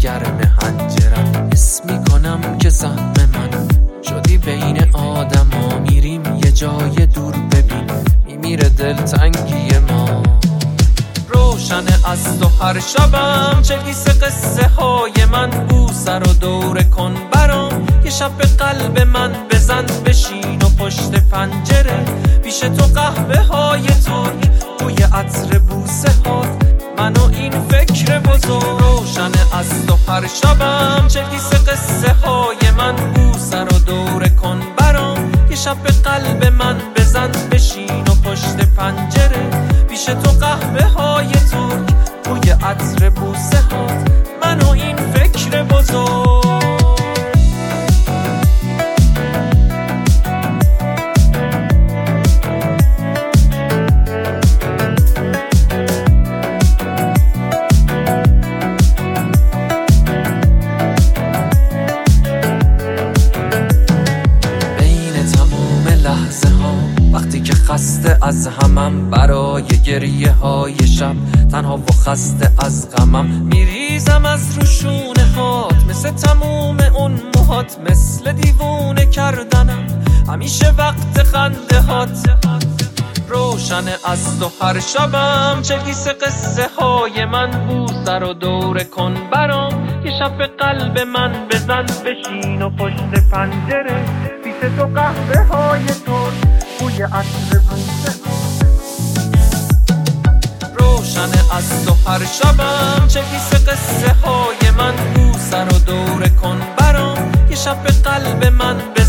گرم هنجرم. حس میکنم که سهم من شدی بین آدما، میریم یه جای دور ببین میمیره دلتنگی ما. روشن از تو هر شبم چه گیسه قصه های من، بوسه رو دوره کن برام، یه شب به قلب من بزن، بشین و پشت پنجره پیش تو قهوه های ترک، بوی عطر بوسه هات منو این فکر بزرگ. روشن از تو هر شبم چه گیسه قصه های من، بوسه رو دوره کن برام، یه شب به قلب من بزن، بشین و پشت پنجره پیش تو قهوه های ترک، بوی عطر بوسه هات منو این فکر بزرگ. وقتی که خسته از همم، برای گریه های شب تنها و خسته از غمم، میریزم از روشونه هات مثل تموم اون موهات، مثل دیوونه کردنم همیشه وقت خنده هات. روشن از تو هر شبم چه گیسه قصه های من، بوسه رو دوره کن برام، یه شب به قلب من بزن، بشین و پشت پنجره پیش تو قهوه های ترک، بوی عطر بوسه. روشن از تو هر شبم چه گیسه قصه های من، بوسه رو دوره کن برام، یه شب به قلب من